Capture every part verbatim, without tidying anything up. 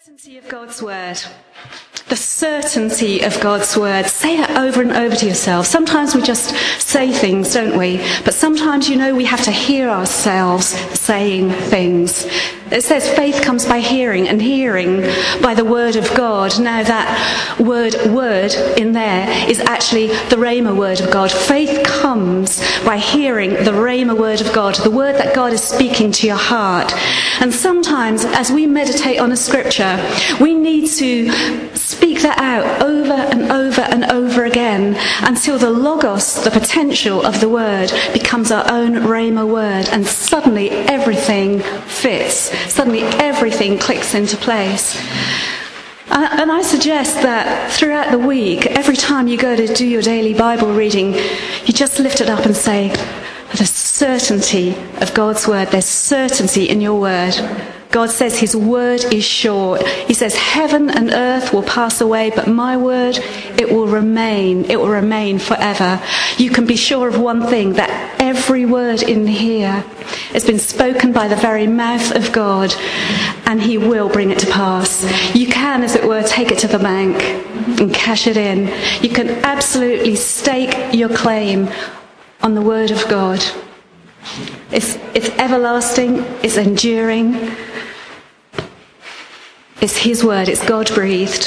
certainty of God's word. The certainty of God's word. Say that over and over to yourself. Sometimes we just say things, don't we? But sometimes, you know, we have to hear ourselves saying things. It says faith comes by hearing, and hearing by the word of God. Now that word, word in there is actually the Rhema word of God. Faith comes by hearing the Rhema word of God, the word that God is speaking to your heart. And sometimes, as we meditate on a scripture, we need to speak that out over and over and over again until the logos, the potential of the word, becomes our own Rhema word, and suddenly everything fits. Suddenly everything clicks into place. Uh, and I suggest that throughout the week, every time you go to do your daily Bible reading, you just lift it up and say, the certainty of God's word. There's certainty in your word. God says his word is sure. He says heaven and earth will pass away, but my word, it will remain. It will remain forever. You can be sure of one thing, that every word in here has been spoken by the very mouth of God, and he will bring it to pass. You can, as it were, take it to the bank and cash it in. You can absolutely stake your claim on the word of God. It's, it's everlasting, it's enduring. It's his word, it's God-breathed.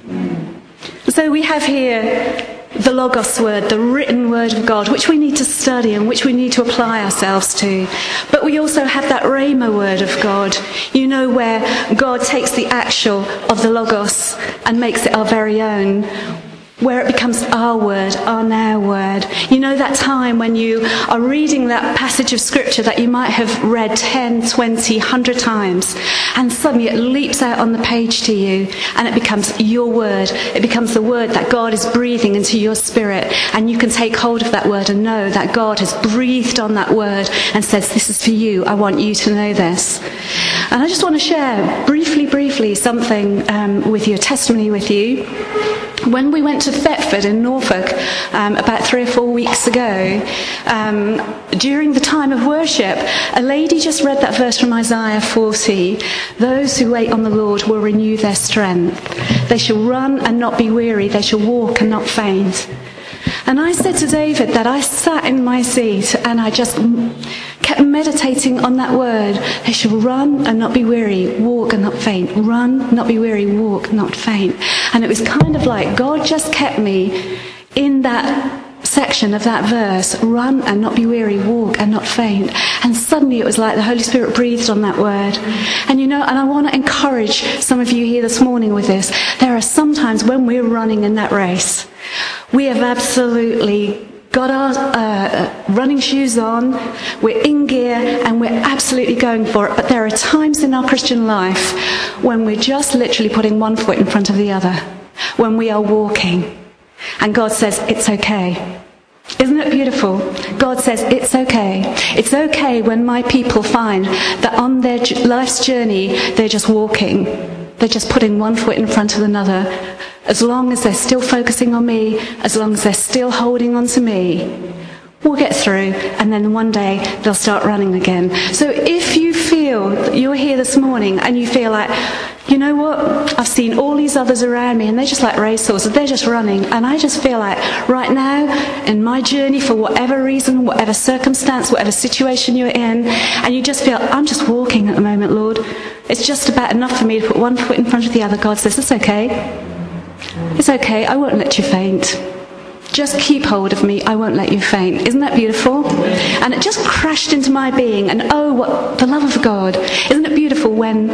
So we have here the Logos word, the written word of God, which we need to study and which we need to apply ourselves to. But we also have that Rhema word of God, you know, where God takes the actual of the Logos and makes it our very own, where it becomes our word, our now word. You know that time when you are reading that passage of scripture that you might have read ten, twenty, one hundred times, and suddenly it leaps out on the page to you, and it becomes your word. It becomes the word that God is breathing into your spirit, and you can take hold of that word and know that God has breathed on that word and says, this is for you, I want you to know this. And I just want to share briefly, briefly something um, with you, a testimony with you. When we went to Thetford in Norfolk um, about three or four weeks ago, um, during the time of worship, a lady just read that verse from Isaiah forty. Those who wait on the Lord will renew their strength. They shall run and not be weary. They shall walk and not faint. And I said to David that I sat in my seat and I just kept meditating on that word. They shall run and not be weary, walk and not faint. Run, not be weary, walk, not faint. And it was kind of like God just kept me in that section of that verse, run and not be weary, walk and not faint. And suddenly it was like the Holy Spirit breathed on that word. And you know, and I want to encourage some of you here this morning with this. There are some times when we're running in that race, we have absolutely got our uh, running shoes on, we're in gear, and we're absolutely going for it. But there are times in our Christian life when we're just literally putting one foot in front of the other, when we are walking. And God says, it's okay. Isn't it beautiful? God says, it's okay. It's okay when my people find that on their life's journey, they're just walking. They're just putting one foot in front of another. As long as they're still focusing on me, as long as they're still holding on to me, we'll get through, and then one day they'll start running again. So if you feel that you're here this morning and you feel like, you know what, I've seen all these others around me and they're just like racehorses, they're just running, and I just feel like right now in my journey, for whatever reason, whatever circumstance, whatever situation you're in, and you just feel, I'm just walking at the moment, Lord, it's just about enough for me to put one foot in front of the other. God says, it's okay. It's okay, I won't let you faint. Just keep hold of me, I won't let you faint. Isn't that beautiful? And it just crashed into my being, and oh, what the love of God. Isn't it beautiful when,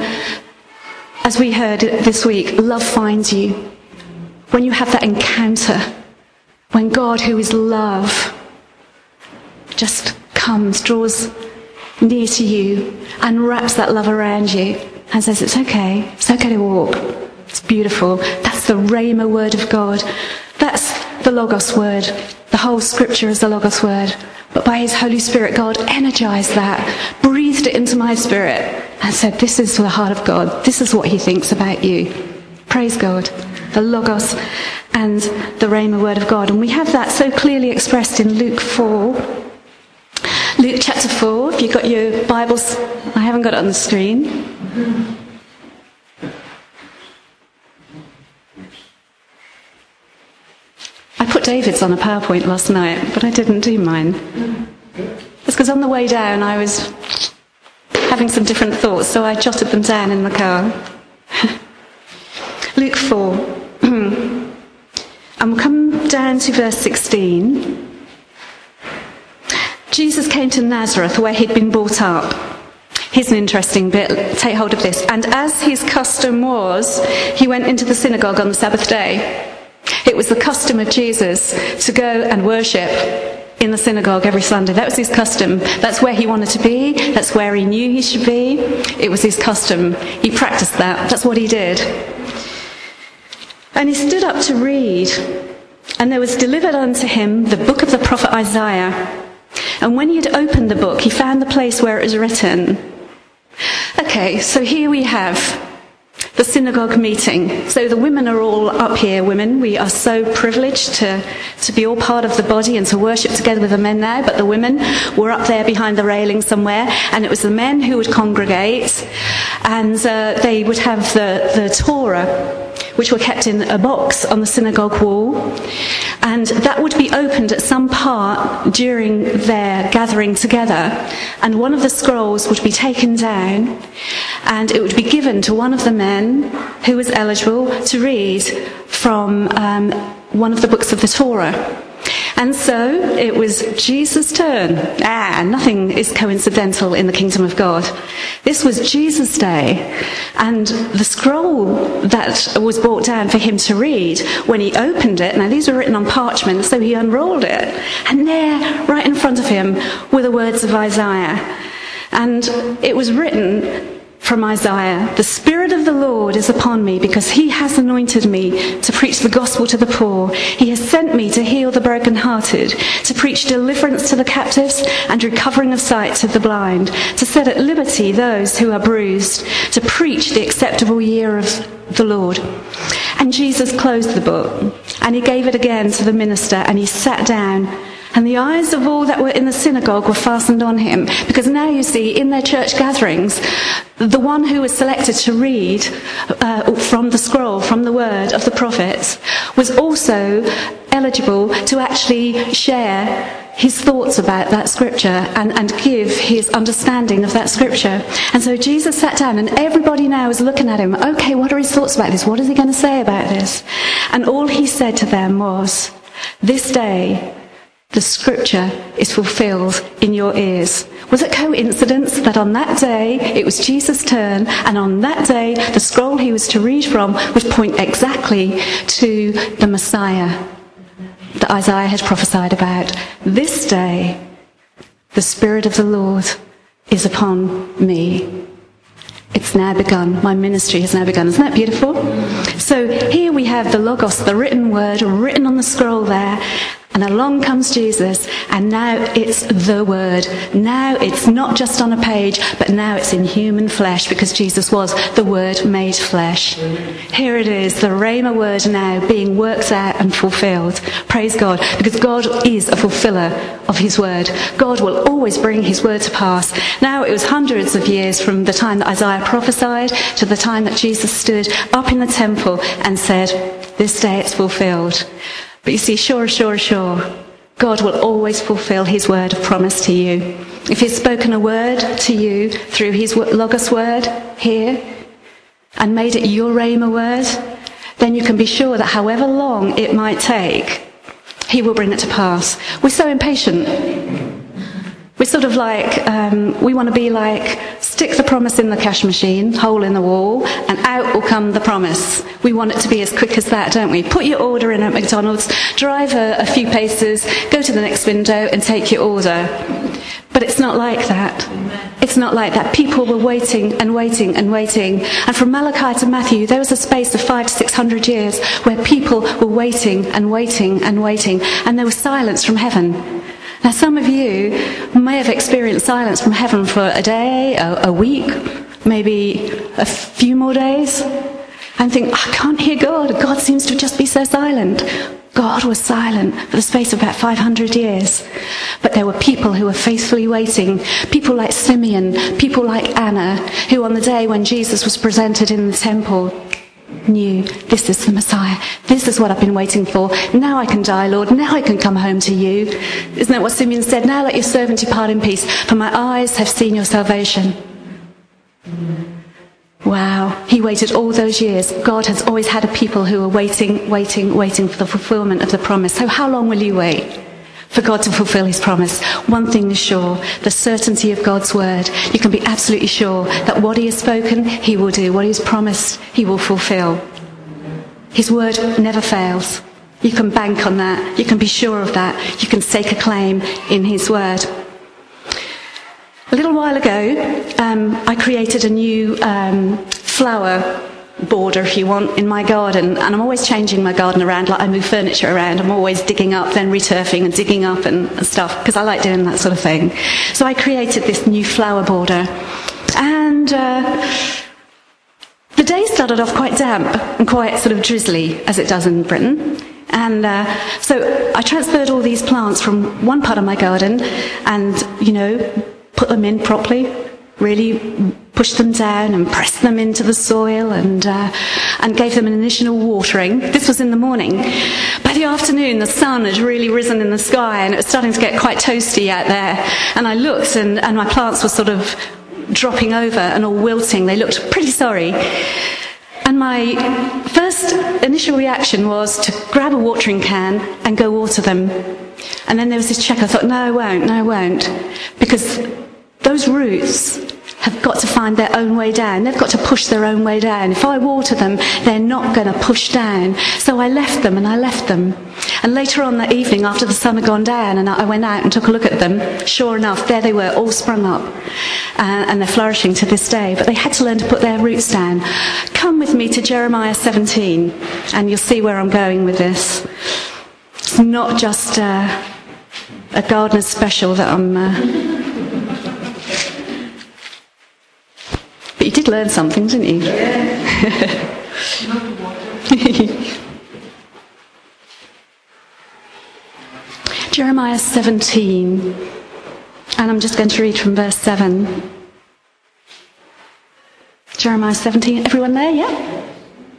as we heard this week, love finds you? When you have that encounter, when God, who is love, just comes, draws near to you and wraps that love around you and says, it's okay, it's okay to walk. It's beautiful. That's the Rhema word of God. That's the Logos word. The whole scripture is the Logos word. But by his Holy Spirit, God energized that, breathed it into my spirit, and said, this is the heart of God. This is what he thinks about you. Praise God. The Logos and the Rhema word of God. And we have that so clearly expressed in Luke four. Luke chapter four, if you've got your Bibles, I haven't got it on the screen. David's on a PowerPoint last night, but I didn't do mine. It's because on the way down I was having some different thoughts, so I jotted them down in the car. Luke four. And we'll come down to verse sixteen. Jesus came to Nazareth, where he'd been brought up. Here's an interesting bit. Take hold of this. And as his custom was, he went into the synagogue on the Sabbath day. It was the custom of Jesus to go and worship in the synagogue every Sunday. That was his custom. That's where he wanted to be. That's where he knew he should be. It was his custom. He practiced that. That's what he did. And he stood up to read. And there was delivered unto him the book of the prophet Isaiah. And when he had opened the book, he found the place where it was written. Okay, so here we have the synagogue meeting. So the women are all up here, women. We are so privileged to, to be all part of the body and to worship together with the men now. But the women were up there behind the railing somewhere. And it was the men who would congregate. And uh, they would have the, the Torah, which were kept in a box on the synagogue wall. And that would be opened at some part during their gathering together. And one of the scrolls would be taken down, and it would be given to one of the men who was eligible to read from um, one of the books of the Torah. And so it was Jesus' turn. Ah, nothing is coincidental in the kingdom of God. This was Jesus' day. And the scroll that was brought down for him to read, when he opened it, now these were written on parchment, so he unrolled it. And there, right in front of him, were the words of Isaiah. And it was written from Isaiah, "The Spirit of the Lord is upon me, because he has anointed me to preach the gospel to the poor. He has sent me to heal the brokenhearted, to preach deliverance to the captives and recovering of sight to the blind, to set at liberty those who are bruised, to preach the acceptable year of the Lord." And Jesus closed the book, and he gave it again to the minister, and he sat down. And the eyes of all that were in the synagogue were fastened on him, because now you see, in their church gatherings, the one who was selected to read uh, from the scroll, from the word of the prophets, was also eligible to actually share his thoughts about that scripture and, and give his understanding of that scripture. And so Jesus sat down, and everybody now is looking at him. Okay, what are his thoughts about this? What is he going to say about this? And all he said to them was, "This day the scripture is fulfilled in your ears." Was it coincidence that on that day it was Jesus' turn, and on that day the scroll he was to read from would point exactly to the Messiah that Isaiah had prophesied about? This day the Spirit of the Lord is upon me. It's now begun. My ministry has now begun. Isn't that beautiful? So here we have the Logos, the written word, written on the scroll there. And along comes Jesus, and now it's the word. Now it's not just on a page, but now it's in human flesh, because Jesus was the word made flesh. Here it is, the Rhema word now being worked out and fulfilled. Praise God, because God is a fulfiller of his word. God will always bring his word to pass. Now it was hundreds of years from the time that Isaiah prophesied to the time that Jesus stood up in the temple and said, "This day it's fulfilled." But you see, sure, sure, sure, God will always fulfill his word of promise to you. If he's spoken a word to you through his Logos word here and made it your Rhema word, then you can be sure that however long it might take, he will bring it to pass. We're so impatient. We're sort of like, um, we want to be like, stick the promise in the cash machine, hole in the wall, and out will come the promise. We want it to be as quick as that, don't we? Put your order in at McDonald's, drive a, a few paces, go to the next window and take your order. But it's not like that. It's not like that. People were waiting and waiting and waiting. And from Malachi to Matthew, there was a space of five to six hundred years where people were waiting and waiting and waiting. And there was silence from heaven. Now, some of you may have experienced silence from heaven for a day, a, a week, maybe a few more days, and think, I can't hear God. God seems to just be so silent. God was silent for the space of about five hundred years. But there were people who were faithfully waiting. People like Simeon, people like Anna, who on the day when Jesus was presented in the temple, knew, this is the Messiah. This is what I've been waiting for. Now I can die, Lord. Now I can come home to you. Isn't that what Simeon said? Now let your servant depart in peace, for my eyes have seen your salvation. Wow. He waited all those years. God has always had a people who are waiting, waiting, waiting for the fulfillment of the promise. So how long will you wait for God to fulfill his promise? One thing is sure, the certainty of God's word. You can be absolutely sure that what he has spoken, he will do. What he has promised, he will fulfill. His word never fails. You can bank on that. You can be sure of that. You can stake a claim in his word. A little while ago, um, I created a new um, flower border, if you want, in my garden, and I'm always changing my garden around. Like I move furniture around, I'm always digging up, then returfing and digging up and, and stuff, because I like doing that sort of thing. So I created this new flower border, and uh, the day started off quite damp and quite sort of drizzly, as it does in Britain. And uh, so I transferred all these plants from one part of my garden, and you know, put them in properly, really pushed them down and pressed them into the soil, and uh, and gave them an initial watering. This was in the morning. By the afternoon, the sun had really risen in the sky, and it was starting to get quite toasty out there. And I looked, and, and my plants were sort of dropping over and all wilting. They looked pretty sorry. And my first initial reaction was to grab a watering can and go water them. And then there was this check. I thought, no, I won't, no, I won't. Because those roots have got to find their own way down. They've got to push their own way down. If I water them, they're not going to push down. So I left them, and I left them. And later on that evening, after the sun had gone down, and I went out and took a look at them, sure enough, there they were, all sprung up. Uh, and they're flourishing to this day. But they had to learn to put their roots down. Come with me to Jeremiah seventeen, and you'll see where I'm going with this. It's not just uh, a gardener's special that I'm... Uh, But you did learn something, didn't you? Yeah. Jeremiah seventeen, and I'm just going to read from verse seven. Jeremiah seventeen, everyone there, yeah?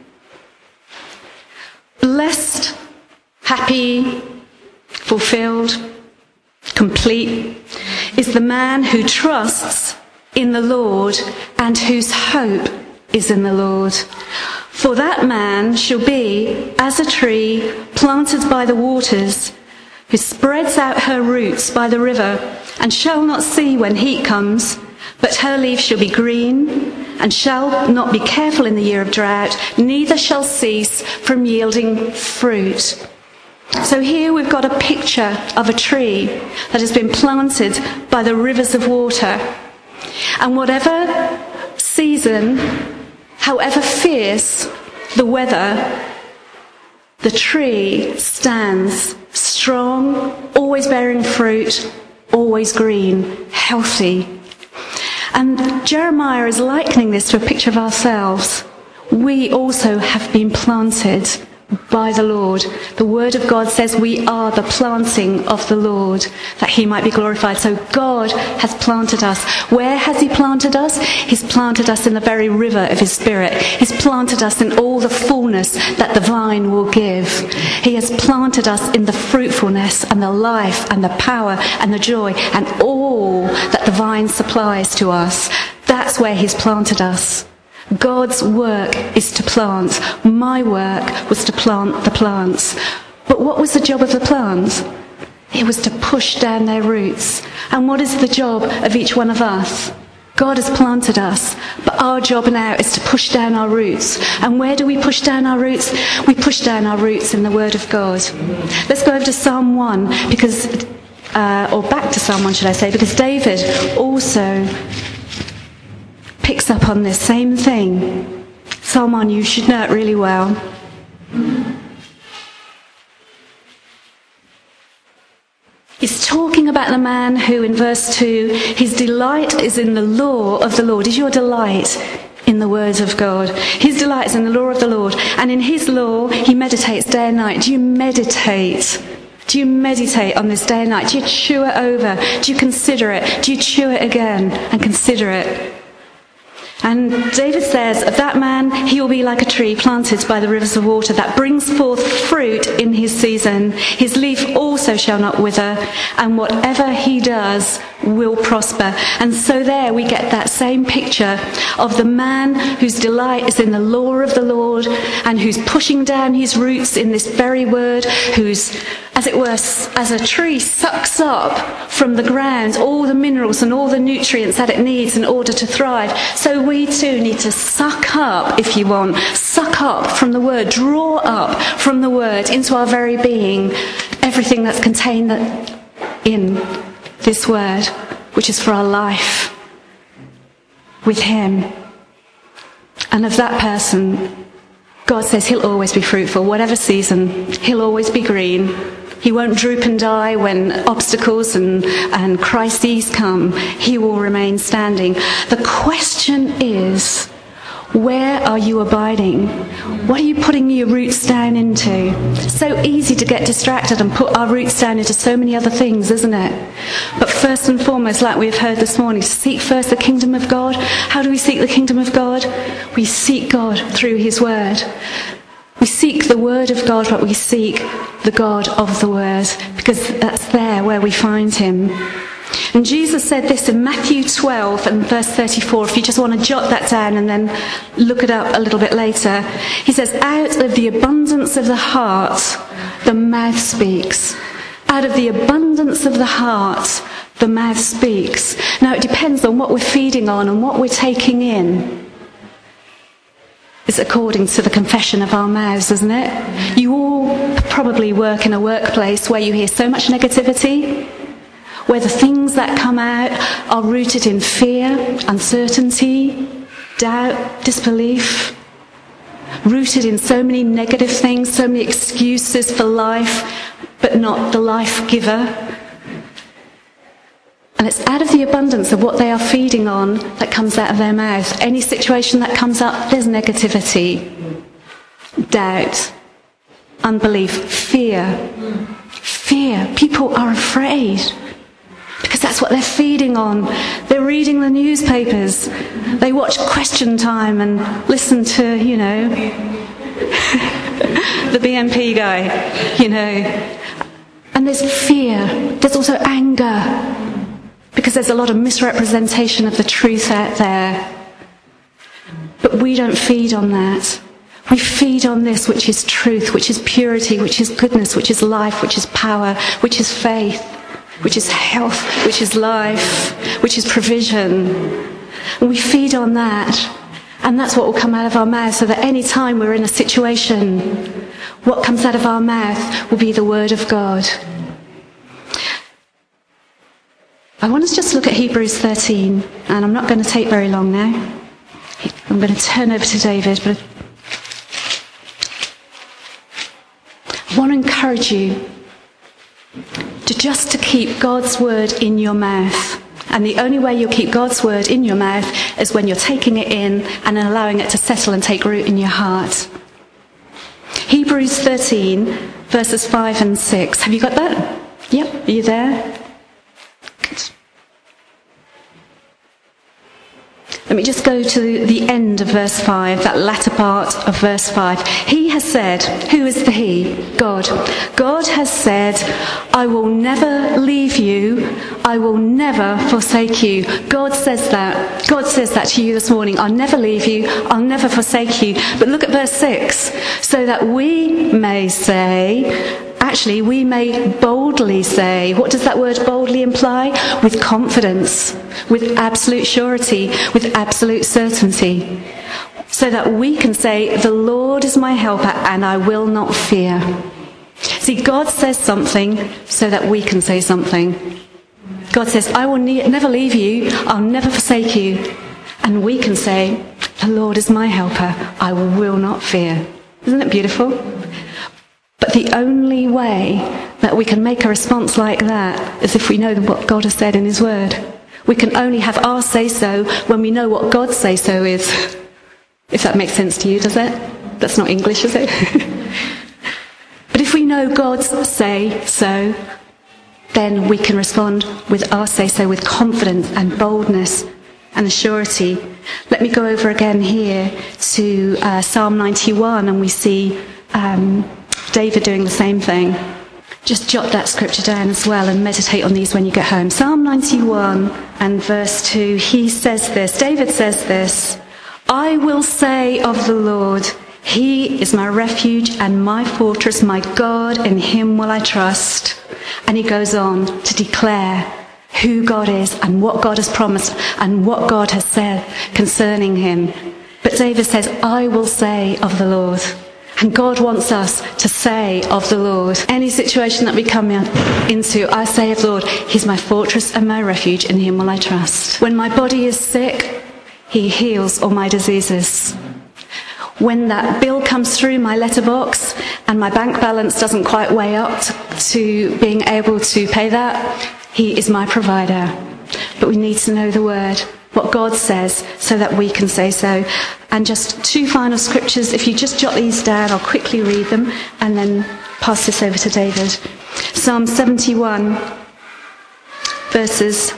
Blessed, happy, fulfilled, complete is the man who trusts in the Lord, and whose hope is in the Lord. For that man shall be as a tree planted by the waters, who spreads out her roots by the river, and shall not see when heat comes, but her leaves shall be green, and shall not be careful in the year of drought, neither shall cease from yielding fruit. So here we've got a picture of a tree that has been planted by the rivers of water. And whatever season, however fierce the weather, the tree stands strong, always bearing fruit, always green, healthy. And Jeremiah is likening this to a picture of ourselves. We also have been planted by the Lord. The word of God says we are the planting of the Lord, that he might be glorified. So God has planted us. Where has he planted us? He's planted us in the very river of his Spirit. He's planted us in all the fullness that the vine will give. He has planted us in the fruitfulness and the life and the power and the joy and all that the vine supplies to us. That's where he's planted us. God's work is to plant. My work was to plant the plants. But what was the job of the plants? It was to push down their roots. And what is the job of each one of us? God has planted us, but our job now is to push down our roots. And where do we push down our roots? We push down our roots in the Word of God. Let's go over to Psalm one, because, uh, or back to Psalm one, should I say, because David also picks up on this same thing. Psalm one, you should know it really well. He's talking about the man who, in verse two, his delight is in the law of the Lord. Is your delight in the words of God? His delight is in the law of the Lord, and in his law he meditates day and night. Do you meditate? Do you meditate on this day and night? Do you chew it over? Do you consider it? Do you chew it again and consider it? And David says, of that man, he will be like a tree planted by the rivers of water that brings forth fruit in his season. His leaf also shall not wither, and whatever he does will prosper. And so there we get that same picture of the man whose delight is in the law of the Lord and who's pushing down his roots in this very word, who's, as it were, as a tree sucks up from the ground all the minerals and all the nutrients that it needs in order to thrive. So we too need to suck up, if you want, suck up from the word, draw up from the word into our very being everything that's contained in this word, which is for our life with him. And of that person, God says he'll always be fruitful, whatever season, he'll always be green. He won't droop and die when obstacles and, and crises come. He will remain standing. The question is, where are you abiding? What are you putting your roots down into? It's so easy to get distracted and put our roots down into so many other things, isn't it? But first and foremost, like we've heard this morning, seek first the kingdom of God. How do we seek the kingdom of God? We seek God through his word. We seek the word of God, but we seek the God of the word, because that's there where we find him. And Jesus said this in Matthew twelve and verse thirty-four, if you just want to jot that down and then look it up a little bit later. He says, out of the abundance of the heart, the mouth speaks. Out of the abundance of the heart, the mouth speaks. Now it depends on what we're feeding on and what we're taking in. It's according to the confession of our mouths, isn't it? You all probably work in a workplace where you hear so much negativity, where the things that come out are rooted in fear, uncertainty, doubt, disbelief, rooted in so many negative things, so many excuses for life, but not the life giver. And it's out of the abundance of what they are feeding on that comes out of their mouth. Any situation that comes up, there's negativity, doubt, unbelief, fear. Fear. People are afraid because that's what they're feeding on. They're reading the newspapers. They watch Question Time and listen to, you know, the B N P guy, you know. And there's fear. There's also anger, because there's a lot of misrepresentation of the truth out there. But we don't feed on that. We feed on this, which is truth, which is purity, which is goodness, which is life, which is power, which is faith, which is health, which is life, which is provision. And we feed on that. And that's what will come out of our mouth, so that any time we're in a situation, what comes out of our mouth will be the word of God. I want us to just look at Hebrews thirteen, and I'm not going to take very long now. I'm going to turn over to David, but I want to encourage you to just to keep God's word in your mouth. And the only way you'll keep God's word in your mouth is when you're taking it in and allowing it to settle and take root in your heart. Hebrews thirteen, verses five and six. Have you got that? Yep, are you there? Let me just go to the end of verse five, that latter part of verse five. He has said, who is the he? God. God has said, I will never leave you, I will never forsake you. God says that. God says that to you this morning. I'll never leave you, I'll never forsake you. But look at verse six. So that we may say, actually, we may boldly say, what does that word boldly imply? With confidence, with absolute surety, with absolute certainty. So that we can say, the Lord is my helper and I will not fear. See, God says something so that we can say something. God says, I will ne- never leave you, I'll never forsake you. And we can say, the Lord is my helper, I will not fear. Isn't it beautiful? But the only way that we can make a response like that is if we know what God has said in his word. We can only have our say-so when we know what God's say-so is. If that makes sense to you, does it? That's not English, is it? But if we know God's say-so, then we can respond with our say-so with confidence and boldness and a surety. Let me go over again here to uh, Psalm ninety-one, and we see um, David doing the same thing. Just jot that scripture down as well and meditate on these when you get home. Psalm ninety-one and verse two, he says this, David says this, I will say of the Lord, he is my refuge and my fortress, my God, in him will I trust. And he goes on to declare who God is and what God has promised and what God has said concerning him. But David says, I will say of the Lord. And God wants us to say of the Lord. Any situation that we come into, I say of the Lord, he's my fortress and my refuge, in him will I trust. When my body is sick, he heals all my diseases. When that bill comes through my letterbox and my bank balance doesn't quite weigh up to being able to pay that, he is my provider. But we need to know the word, what God says, so that we can say so. And just two final scriptures. If you just jot these down, I'll quickly read them and then pass this over to David. Psalm seventy-one, verses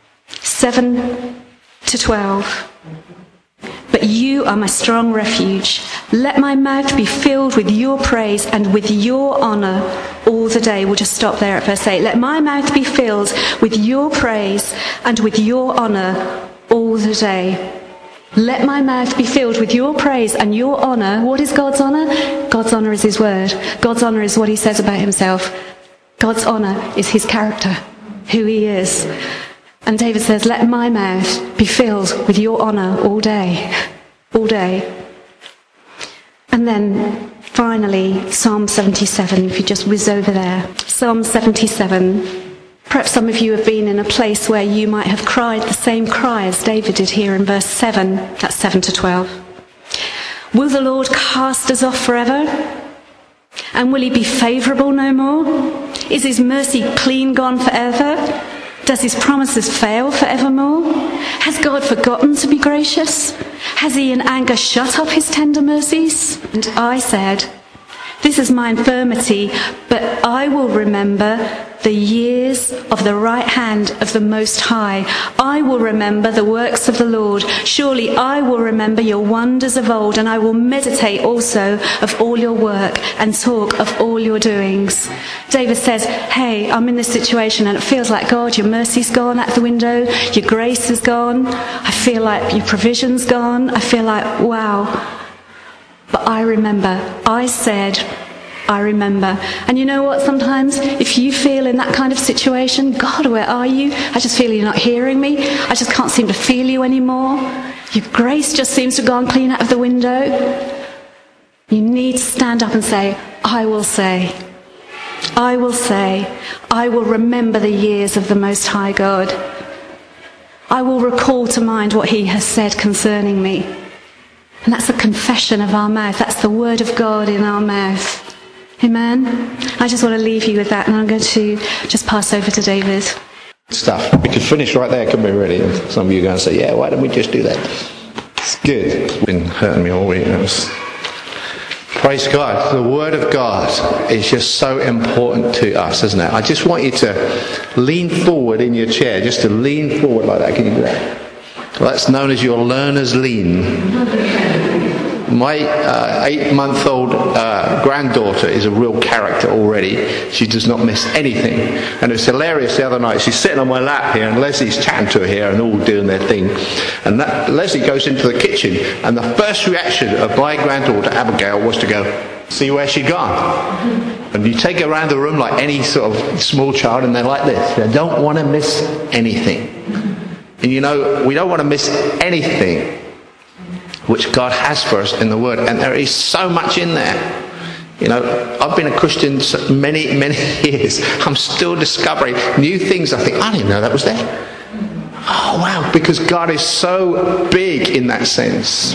seven to twelve. But you are my strong refuge. Let my mouth be filled with your praise and with your honour all the day. We'll just stop there at verse eight. Let my mouth be filled with your praise and with your honour all the day. Let my mouth be filled with your praise and your honour. What is God's honour? God's honour is his word. God's honour is what he says about himself. God's honour is his character, who he is. And David says, let my mouth be filled with your honour all day. All day. And then finally, Psalm seventy-seven, if you just whiz over there. Psalm seventy-seven. Perhaps some of you have been in a place where you might have cried the same cry as David did here in verse seven. That's seven to twelve. Will the Lord cast us off forever? And will he be favourable no more? Is his mercy clean gone forever? Does his promises fail forevermore? Has God forgotten to be gracious? Has he in anger shut up his tender mercies? And I said, this is my infirmity, but I will remember the years of the right hand of the Most High. I will remember the works of the Lord. Surely I will remember your wonders of old, and I will meditate also of all your work and talk of all your doings. David says, hey, I'm in this situation and it feels like, God, your mercy's gone out the window. Your grace is gone. I feel like your provision's gone. I feel like, wow. But I remember, I said, I remember. And you know what, sometimes if you feel in that kind of situation, God, where are you? I just feel you're not hearing me. I just can't seem to feel you anymore. Your grace just seems to have gone clean out of the window. You need to stand up and say, I will say, I will say, I will remember the years of the Most High God. I will recall to mind what he has said concerning me. And that's a confession of our mouth. That's the word of God in our mouth. Amen. I just want to leave you with that, and I'm going to just pass over to David. Stuff. We could finish right there, couldn't we, really? And some of you are going to say, yeah, why don't we just do that? It's good. It's been hurting me all week. It was... Praise God. The Word of God is just so important to us, isn't it? I just want you to lean forward in your chair, just to lean forward like that. Can you do that? Well, that's known as your learner's lean. My uh, eight-month-old uh, granddaughter is a real character already. She does not miss anything. And it was hilarious the other night. She's sitting on my lap here, and Leslie's chatting to her here, and all doing their thing. And that, Leslie goes into the kitchen, and the first reaction of my granddaughter, Abigail, was to go, see where she'd gone. And you take her around the room like any sort of small child, and they're like this. They don't want to miss anything. And you know, we don't want to miss anything which God has for us in the Word. And there is so much in there. You know, I've been a Christian many, many years. I'm still discovering new things. I think, I didn't know that was there. Oh, wow. Because God is so big in that sense.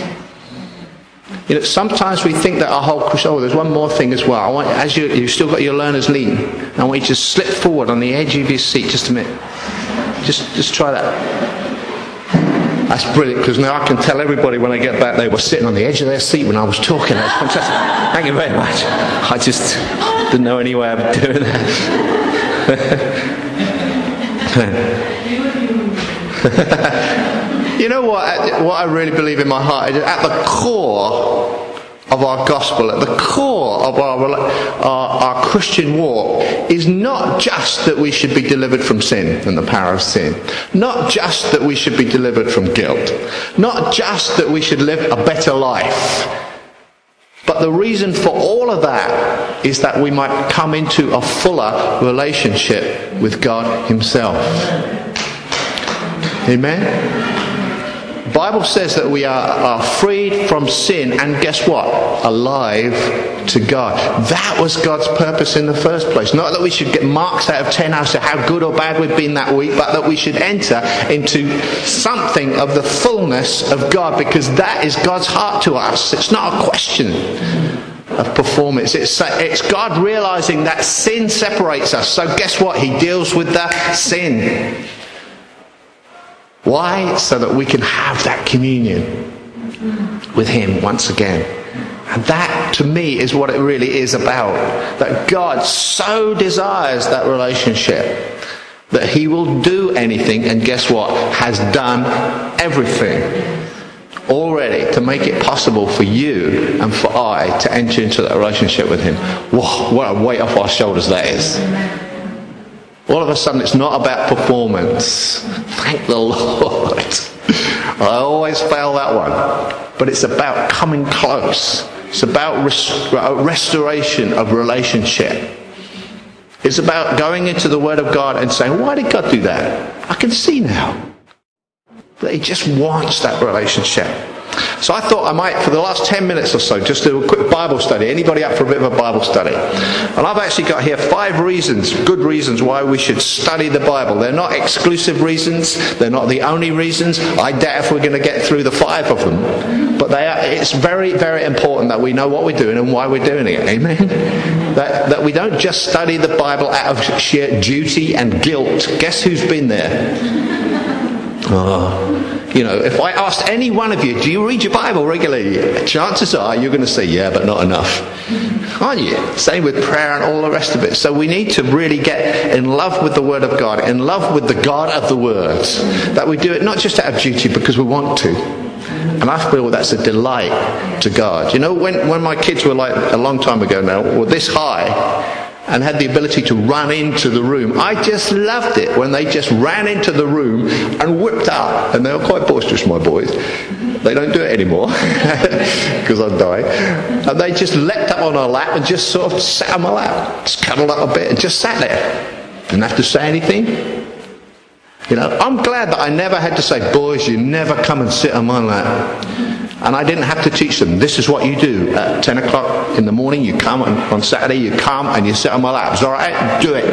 You know, sometimes we think that our whole Christian... Oh, there's one more thing as well. I want, as you, you've still got your learner's lean, I want you to slip forward on the edge of your seat just a minute. Just, just try that. That's brilliant, because now I can tell everybody when I get back they were sitting on the edge of their seat when I was talking. That's fantastic. Thank you very much. I just didn't know any way of doing that. You know what? What I really believe in my heart, at the core of our gospel, at the core of our, our, our Christian walk, is not just that we should be delivered from sin and the power of sin. Not just that we should be delivered from guilt. Not just that we should live a better life. But the reason for all of that is that we might come into a fuller relationship with God himself. Amen? The Bible says that we are, are freed from sin and guess what? Alive to God. That was God's purpose in the first place. Not that we should get marks out of ten as to how good or bad we've been that week, but that we should enter into something of the fullness of God, because that is God's heart to us. It's not a question of performance. It's, it's God realizing that sin separates us. So guess what? He deals with the sin. Why? So that we can have that communion with him once again. And that, to me, is what it really is about. That God so desires that relationship that he will do anything, and guess what? Has done everything already to make it possible for you and for I to enter into that relationship with him. Whoa, what a weight off our shoulders that is. All of a sudden it's not about performance. Thank the Lord. I always fail that one. But it's about coming close. It's about rest- restoration of relationship. It's about going into the Word of God and saying, why did God do that? I can see now that he just wants that relationship. So I thought I might, for the last ten minutes or so, just do a quick Bible study. Anybody up for a bit of a Bible study? And I've actually got here five reasons, good reasons why we should study the Bible. They're not exclusive reasons. They're not the only reasons. I doubt if we're going to get through the five of them. But they are, it's very, very important that we know what we're doing and why we're doing it. Amen? That, that we don't just study the Bible out of sheer duty and guilt. Guess who's been there? Oh. You know, if I asked any one of you, do you read your Bible regularly? Chances are you're going to say, yeah, but not enough. Aren't you? Same with prayer and all the rest of it. So we need to really get in love with the Word of God, in love with the God of the Word. That we do it not just out of duty because we want to. And I feel that's a delight to God. You know, when, when my kids were like, a long time ago now, were this high, and had the ability to run into the room, I just loved it when they just ran into the room and whipped up. And they were quite boisterous, my boys. They don't do it anymore because I'm dying. And they just leapt up on our lap and just sort of sat on my lap, just cuddled up a bit and just sat there. Didn't have to say anything. You know, I'm glad that I never had to say, boys, you never come and sit on my lap. And I didn't have to teach them, this is what you do. At ten o'clock in the morning, you come, and on Saturday you come and you sit on my lap. It's all right, do it.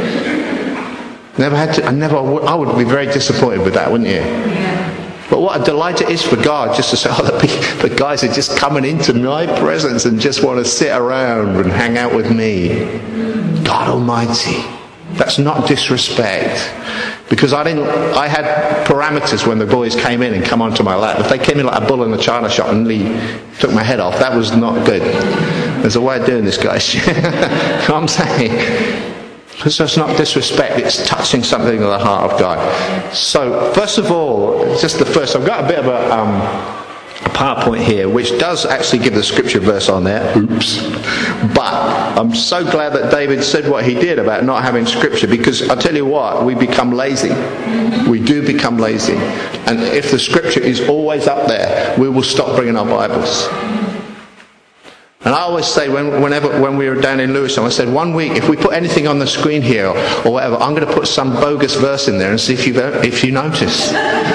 Never had to, I never, I would be very disappointed with that, wouldn't you? Yeah. But what a delight it is for God just to say, oh, the, the guys are just coming into my presence and just want to sit around and hang out with me. God Almighty. That's not disrespect. Because I didn't, I had parameters when the boys came in and come onto my lap. If they came in like a bull in a china shop and took my head off, that was not good. There's a way of doing this, guys. You know what I'm saying? So it's not disrespect, it's touching something in the heart of God. So, first of all, just the first, I've got a bit of a, um, a PowerPoint here, which does actually give the scripture verse on there. Oops. But I'm so glad that David said what he did about not having scripture, because I tell you what, we become lazy. We do become lazy. And if the scripture is always up there, we will stop bringing our Bibles. And I always say, when, whenever when we were down in Lewisham, I said, one week, if we put anything on the screen here or, or whatever, I'm going to put some bogus verse in there and see if you if you notice.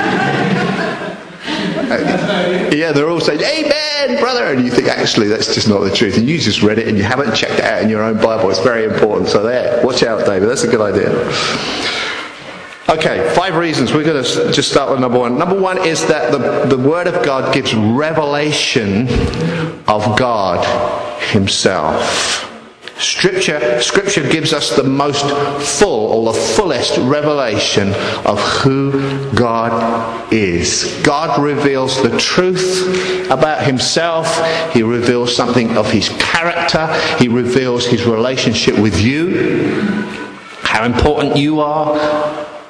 Yeah, they're all saying, amen, brother. And you think, actually, that's just not the truth. And you just read it and you haven't checked it out in your own Bible. It's very important. So there, watch out, David. That's a good idea. Okay, five reasons. We're going to just start with number one. Number one is that the, the Word of God gives revelation of God Himself. Scripture, Scripture gives us the most full, or the fullest revelation of who God is. God reveals the truth about Himself. He reveals something of His character. He reveals His relationship with you, how important you are,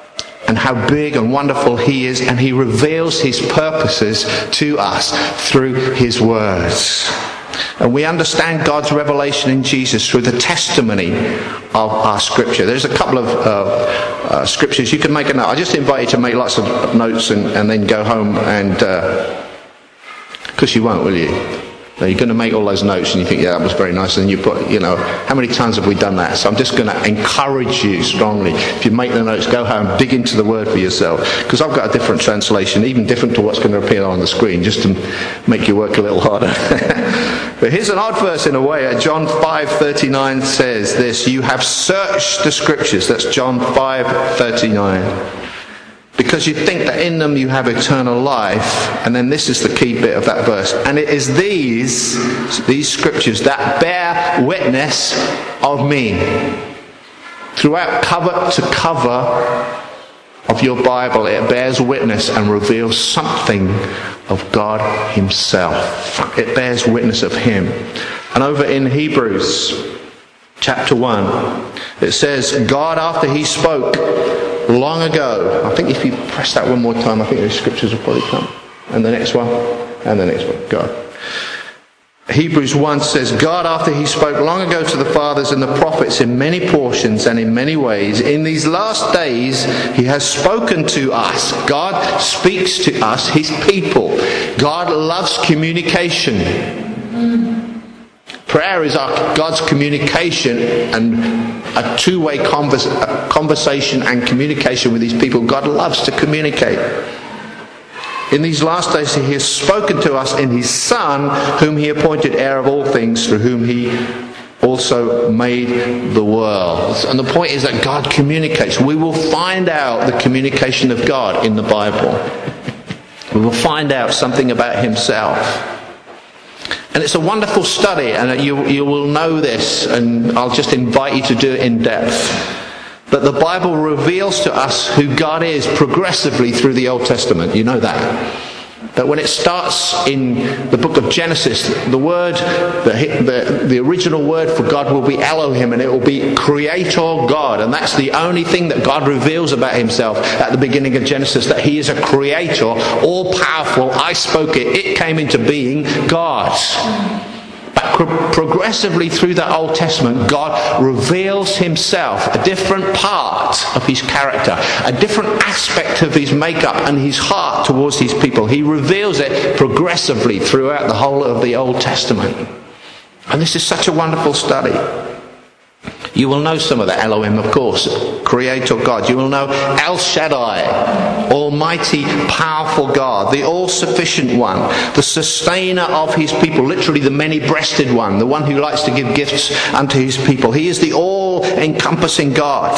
and how big and wonderful he is, and he reveals his purposes to us through his words. And we understand God's revelation in Jesus through the testimony of our scripture. There's a couple of uh, uh, scriptures you can make a note. I just invite you to make lots of notes and, and then go home and because uh, you won't, will you? Now you're going to make all those notes and you think, yeah, that was very nice, and you put, you know, how many times have we done that? So I'm just going to encourage you strongly. If you make the notes, go home, dig into the word for yourself, because I've got a different translation, even different to what's going to appear on the screen, just to make you work a little harder. But here's an odd verse in a way. John five thirty-nine says this: you have searched the scriptures. That's John five thirty-nine. Because you think that in them you have eternal life. And then this is the key bit of that verse. And it is these, these scriptures that bear witness of me. Throughout cover to cover of your Bible, it bears witness and reveals something of God himself. It bears witness of him. And over in Hebrews chapter one, it says, God, after he spoke long ago, I think if you press that one more time, I think the scriptures will probably come. And the next one, and the next one. God. Hebrews one says, God, after he spoke long ago to the fathers and the prophets in many portions and in many ways, in these last days he has spoken to us. God speaks to us, his people. God loves communication. Prayer is our, God's communication, and a two-way converse, a conversation and communication with his people. God loves to communicate. In these last days he has spoken to us in his Son, whom he appointed heir of all things, through whom he also made the world. And the point is that God communicates. We will find out the communication of God in the Bible. We will find out something about himself. And it's a wonderful study, and you, you will know this, and I'll just invite you to do it in depth. That the Bible reveals to us who God is progressively through the Old Testament. You know that. That when it starts in the book of Genesis, the word, the, the, the original word for God will be Elohim, and it will be Creator God. And that's the only thing that God reveals about himself at the beginning of Genesis, that he is a creator, all-powerful. I spoke it, it came into being, God. But pro- progressively through the Old Testament, God reveals himself, a different part of his character, a different aspect of his makeup and his heart towards his people. He reveals it progressively throughout the whole of the Old Testament. And this is such a wonderful study. You will know some of the Elohim, of course, Creator God. You will know El Shaddai, Almighty, powerful God, the all-sufficient one, the sustainer of his people, literally the many-breasted one, the one who likes to give gifts unto his people. He is the all-encompassing God.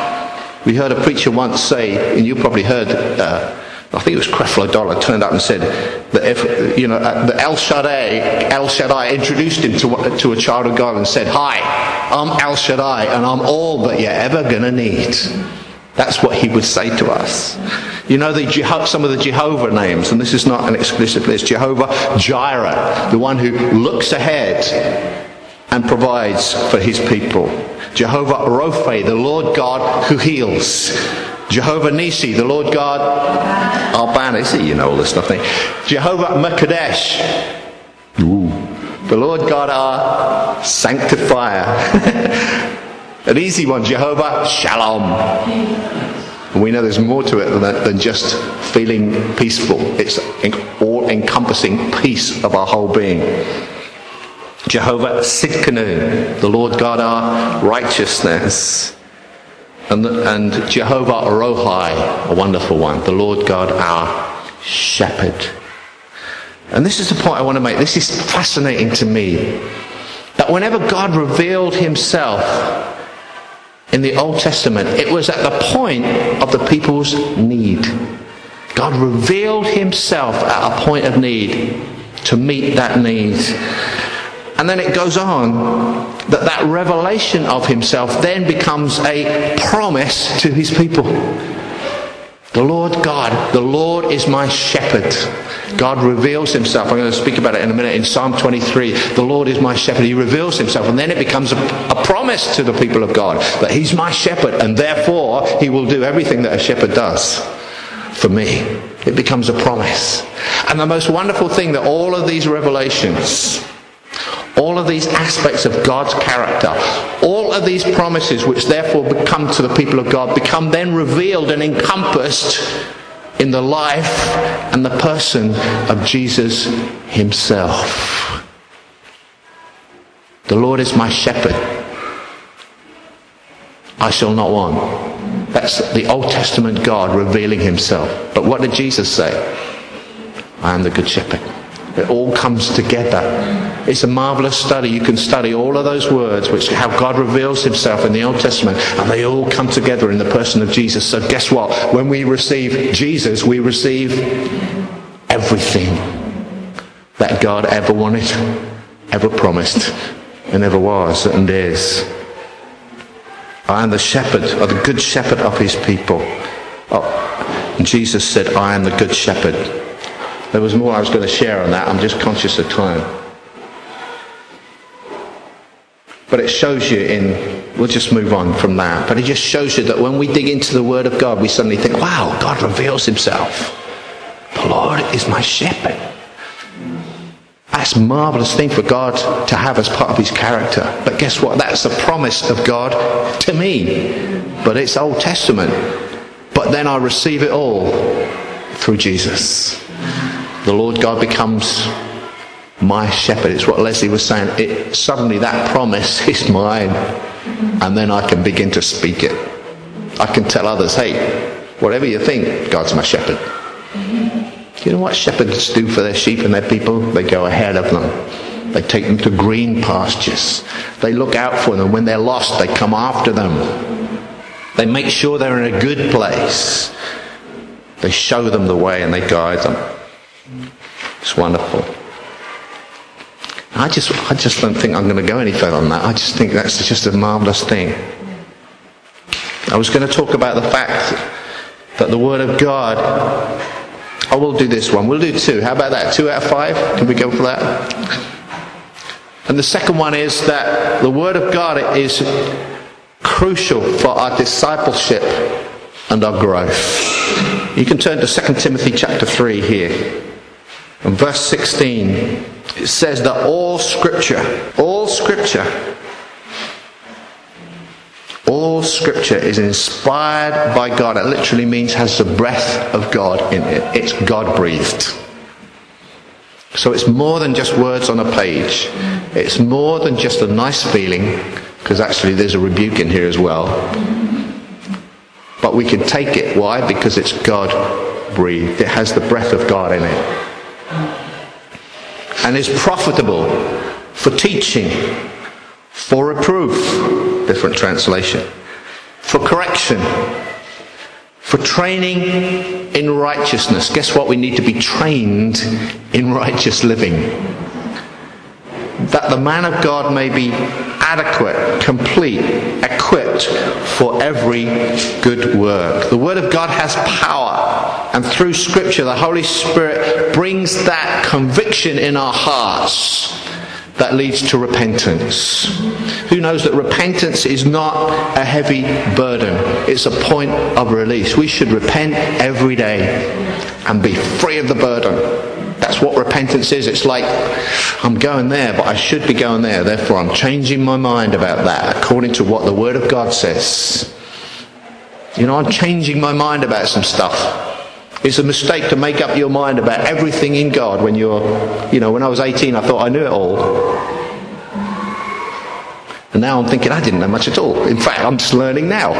We heard a preacher once say, and you probably heard, uh, I think it was Creflo Dollar, turned up and said that if, you know, the El Shaddai, El Shaddai introduced him to, to a child of God and said, hi, I'm El Shaddai and I'm all that you're ever going to need. That's what he would say to us. You know, the Jeho- some of the Jehovah names, and this is not an exclusive list. Jehovah Jireh, the one who looks ahead and provides for his people. Jehovah Rophe, the Lord God who heals. Jehovah Nisi, the Lord God, our banner. See, you know all this stuff. Thing. Jehovah Mekadesh, ooh, the Lord God our sanctifier. An easy one, Jehovah Shalom. And we know there's more to it than, that, than just feeling peaceful. It's all-encompassing peace of our whole being. Jehovah Sidkenu, the Lord God our righteousness. And, and Jehovah Rohi, a wonderful one, the Lord God our shepherd. And this is the point I want to make. This is fascinating to me. That whenever God revealed himself in the Old Testament, it was at the point of the people's need. God revealed himself at a point of need to meet that need. And then it goes on that that revelation of himself then becomes a promise to his people. The Lord God, the Lord is my shepherd. God reveals himself. I'm going to speak about it in a minute. In Psalm twenty-three, the Lord is my shepherd. He reveals himself, and then it becomes a, a promise to the people of God that he's my shepherd, and therefore he will do everything that a shepherd does for me. It becomes a promise. And the most wonderful thing, that all of these revelations, all of these aspects of God's character, all of these promises which therefore become to the people of God, become then revealed and encompassed in the life and the person of Jesus himself. The Lord is my shepherd. I shall not want. That's the Old Testament God revealing himself. But what did Jesus say? I am the good shepherd. It all comes together. It's a marvelous study. You can study all of those words, which how God reveals himself in the Old Testament, and they all come together in the person of Jesus. So guess what? When we receive Jesus, we receive everything that God ever wanted, ever promised, and ever was, and is. I am the shepherd, or the good shepherd of his people. Oh, and Jesus said, I am the good shepherd. There was more I was going to share on that. I'm just conscious of time. But it shows you in, we'll just move on from that. But it just shows you that when we dig into the Word of God, we suddenly think, wow, God reveals himself. The Lord is my shepherd. That's a marvellous thing for God to have as part of his character. But guess what? That's a promise of God to me. But it's Old Testament. But then I receive it all through Jesus. The Lord God becomes my shepherd. It's what Leslie was saying. It, suddenly that promise is mine. And then I can begin to speak it. I can tell others, hey, whatever you think, God's my shepherd. You know what shepherds do for their sheep and their people? They go ahead of them. They take them to green pastures. They look out for them. When they're lost, they come after them. They make sure they're in a good place. They show them the way and they guide them. It's wonderful. I just I just don't think I'm going to go any further on that. I just think that's just a marvellous thing. I was going to talk about the fact that the Word of God... Oh, we'll do this one. We'll do two. How about that? Two out of five? Can we go for that? And the second one is that the Word of God is crucial for our discipleship and our growth. You can turn to Second Timothy chapter three here. In verse sixteen, it says that all Scripture, all Scripture, all Scripture is inspired by God. It literally means has the breath of God in it. It's God-breathed. So it's more than just words on a page. It's more than just a nice feeling, because actually there's a rebuke in here as well. But we can take it. Why? Because it's God-breathed. It has the breath of God in it. And is profitable for teaching, for reproof, different translation, for correction, for training in righteousness. Guess what? We need to be trained in righteous living. That the man of God may be adequate, complete, equipped for every good work. The Word of God has power, and through Scripture the Holy Spirit brings that conviction in our hearts that leads to repentance. Who knows that repentance is not a heavy burden? It's a point of release. We should repent every day and be free of the burden. That's what repentance is. It's like, I'm going there, but I should be going there. Therefore, I'm changing my mind about that according to what the Word of God says. You know, I'm changing my mind about some stuff. It's a mistake to make up your mind about everything in God when you're, you know, when I was eighteen, I thought I knew it all. And now I'm thinking I didn't know much at all. In fact, I'm just learning now.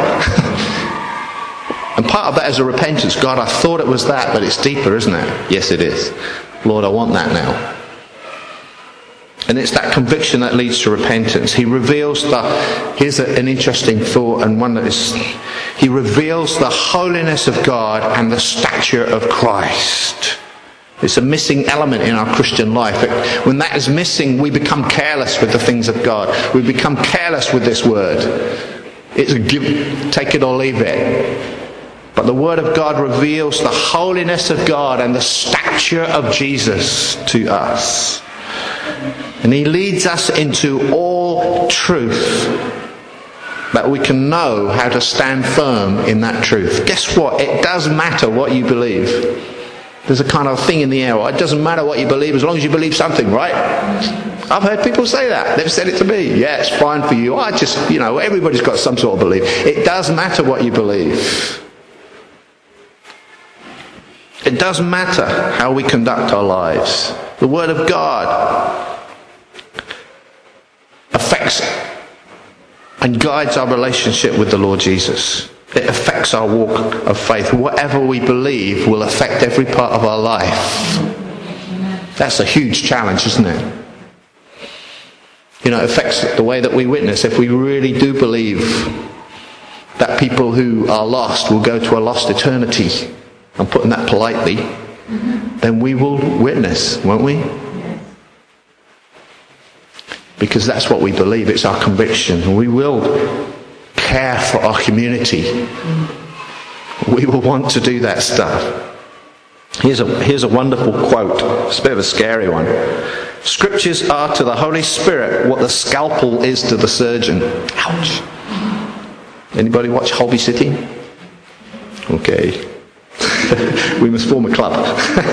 And part of that is a repentance. God, I thought it was that, but it's deeper, isn't it? Yes, it is. Lord, I want that now. And it's that conviction that leads to repentance. He reveals the, here's a, an interesting thought, and one that is, he reveals the holiness of God and the stature of Christ. It's a missing element in our Christian life. It, when that is missing, we become careless with the things of God. We become careless with this word. It's a give, take it or leave it. But But the Word of God reveals the holiness of God and the stature of Jesus to us. And he leads us into all truth, that we can know how to stand firm in that truth. Guess what? It does matter what you believe. There's a kind of thing in the air. It doesn't matter what you believe as long as you believe something, right? I've heard people say that. They've said it to me. Yeah, it's fine for you. I just, you know, everybody's got some sort of belief. It does matter what you believe. It does matter how we conduct our lives. The Word of God affects and guides our relationship with the Lord Jesus. It affects our walk of faith. Whatever we believe will affect every part of our life. That's a huge challenge, isn't it? You know, it affects the way that we witness. If we really do believe that people who are lost will go to a lost eternity, I'm putting that politely, then we will witness, won't we? Because that's what we believe. It's our conviction. We will care for our community. We will want to do that stuff. Here's a, here's a wonderful quote. It's a bit of a scary one. Scriptures are to the Holy Spirit what the scalpel is to the surgeon. Ouch. Anybody watch Holby City? Okay. We must form a club.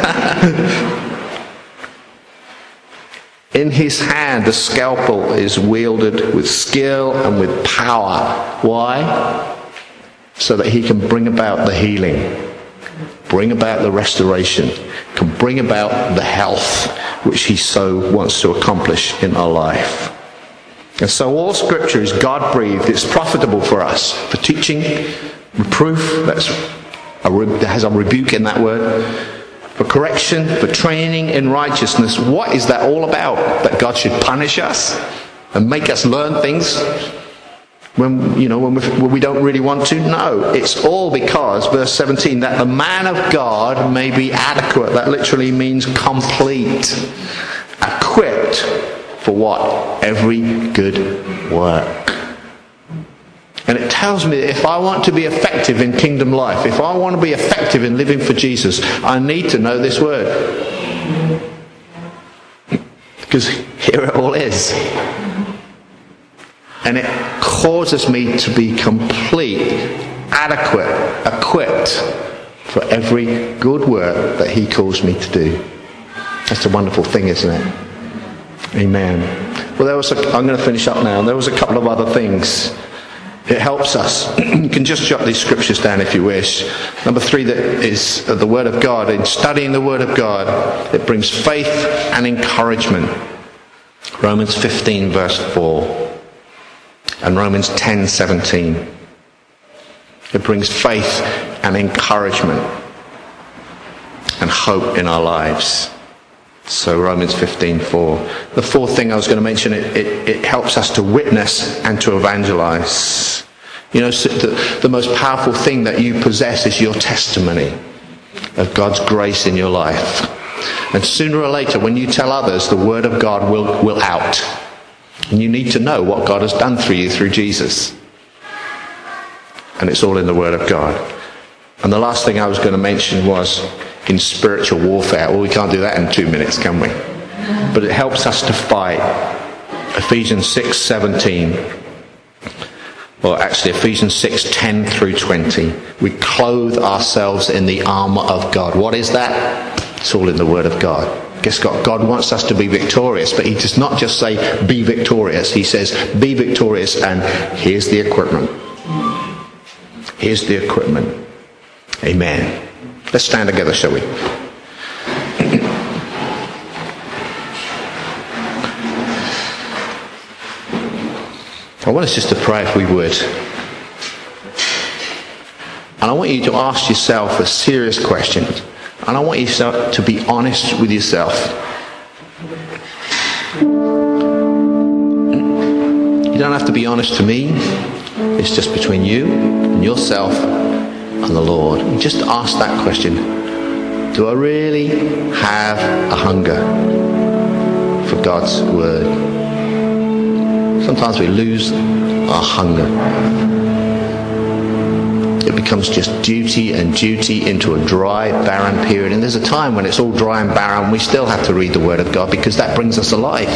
In his hand the scalpel is wielded with skill and with power. Why? So that he can bring about the healing, bring about the restoration, can bring about the health which he so wants to accomplish in our life. And so all Scripture is God-breathed. It's profitable for us, for teaching, reproof, that's a re- that has a rebuke in that word, for correction, for training in righteousness. What is that all about? That God should punish us and make us learn things when, you know, when we, when we don't really want to? No, it's all because, verse seventeen, that the man of God may be adequate. That literally means complete, equipped for what? Every good work. And it tells me that if I want to be effective in kingdom life, if I want to be effective in living for Jesus, I need to know this word. Because here it all is. And it causes me to be complete, adequate, equipped for every good work that he calls me to do. That's a wonderful thing, isn't it? Amen. Well, there was a, I'm going to finish up now. There was a couple of other things. It helps us. You can just jot these scriptures down if you wish. Number three, that is the Word of God. In studying the Word of God, it brings faith and encouragement. Romans fifteen verse four and Romans ten seventeen. It brings faith and encouragement and hope in our lives. So Romans fifteen four. The fourth thing I was going to mention, it, it, it helps us to witness and to evangelize. You know, so the, the most powerful thing that you possess is your testimony of God's grace in your life. And sooner or later, when you tell others, the Word of God will, will out. And you need to know what God has done for you through Jesus. And it's all in the Word of God. And the last thing I was going to mention was in spiritual warfare. Well, we can't do that in two minutes, can we? But it helps us to fight. Ephesians six seventeen. Well, actually, Ephesians six ten through twenty. We clothe ourselves in the armour of God. What is that? It's all in the Word of God. Guess what? God wants us to be victorious, but he does not just say, be victorious. He says, be victorious, and here's the equipment. Here's the equipment. Amen. Let's stand together, shall we? I want us just to pray if we would. And I want you to ask yourself a serious question. And I want you to be honest with yourself. You don't have to be honest to me. It's just between you and yourself and the Lord. You just ask that question. Do I really have a hunger for God's Word? Sometimes we lose our hunger. it becomes just duty and duty into a dry, barren period. And there's a time when it's all dry and barren, we still have to read the Word of God because that brings us alive.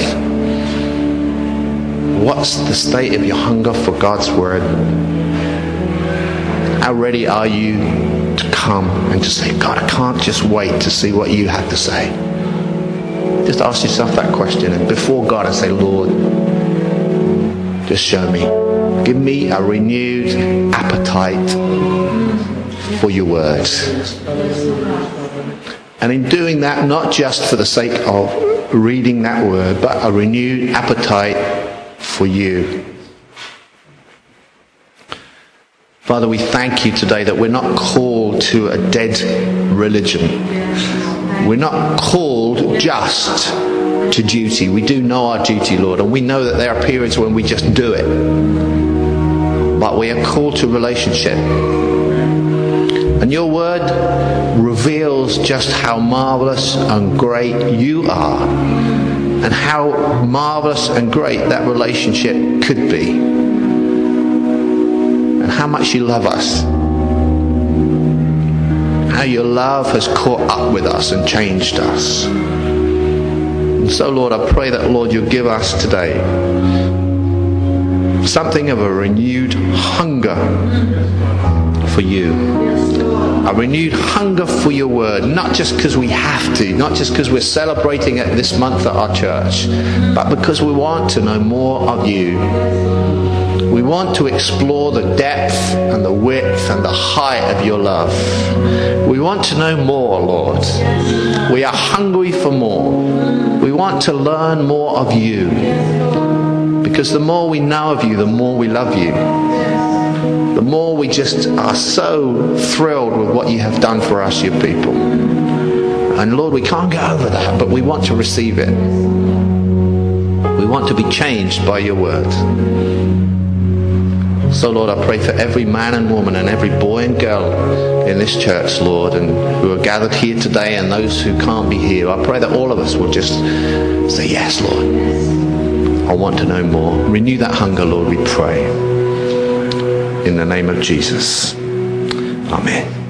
What's the state of your hunger for God's Word? How ready are you to come and to say, God, I can't just wait to see what you have to say? Just ask yourself that question, and before God and say, Lord, just show me. Give me a renewed appetite for your words. And in doing that, not just for the sake of reading that word, but a renewed appetite for you. Father, we thank you today that we're not called to a dead religion. We're not called just to duty. We do know our duty, Lord, and we know that there are periods when we just do it. But we are called to relationship. And your word reveals just how marvelous and great you are, and how marvelous and great that relationship could be, and how much you love us, how your love has caught up with us and changed us. And so, Lord, I pray that, Lord, you'll give us today something of a renewed hunger for you. A renewed hunger for your word, not just because we have to, not just because we're celebrating it this month at our church, but because we want to know more of you. We want to explore the depth and the width and the height of your love. We want to know more, Lord. We are hungry for more. We want to learn more of you. Because the more we know of you, the more we love you. The more we just are so thrilled with what you have done for us, your people. And Lord, we can't get over that, but we want to receive it. We want to be changed by your word. So, Lord, I pray for every man and woman and every boy and girl in this church, Lord, and who are gathered here today and those who can't be here. I pray that all of us will just say, yes, Lord, I want to know more. Renew that hunger, Lord, we pray. In the name of Jesus. Amen.